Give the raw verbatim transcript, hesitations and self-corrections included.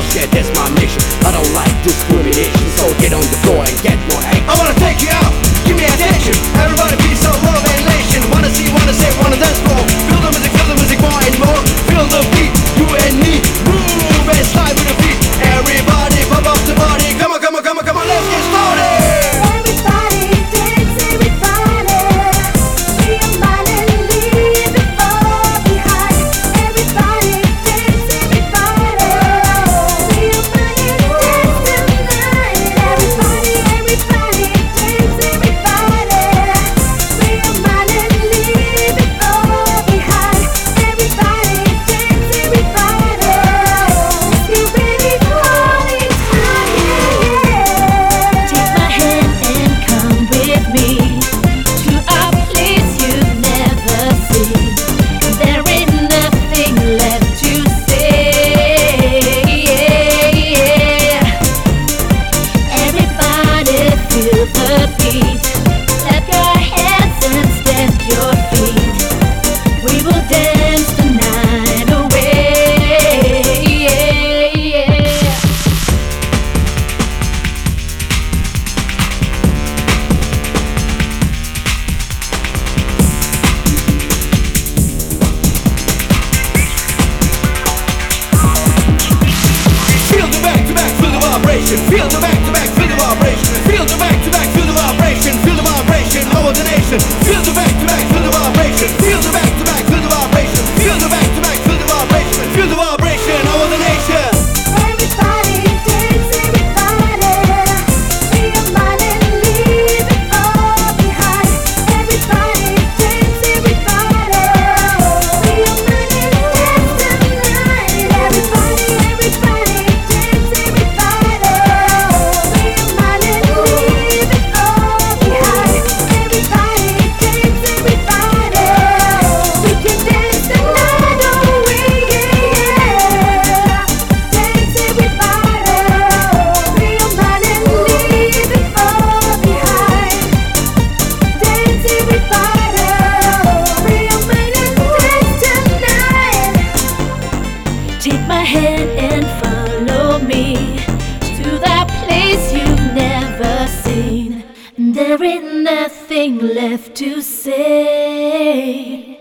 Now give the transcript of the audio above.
shit, that's my mission. I don't like discrimination, so get on the floor and get more action. I wanna take you out, give me attention. Everybody be so love and elation. Wanna see, wanna say, wanna dance floor. Feel the music, feel the music more and more. Feel the beat, you and me. Move and slide with the feet. Everybody pump up the body. Come on, come on, come on, come on, let's get started. Feel the back to back, feel the vibration. Feel the back to back, feel the vibration. Feel the vibration over the nation. Feel the back to back, feel the vibration. Feel the back to back, feel the vibration. Feel the back to back, feel the vibration. Feel the vibration over the nation. Everybody dance, everybody. Free your mind and leave it all behind. Everybody dance, everybody. Free your mind and dance tonight. Everybody, everybody dance, everybody. Take my hand and follow me to that place you've never seen. There ain't nothing left to say.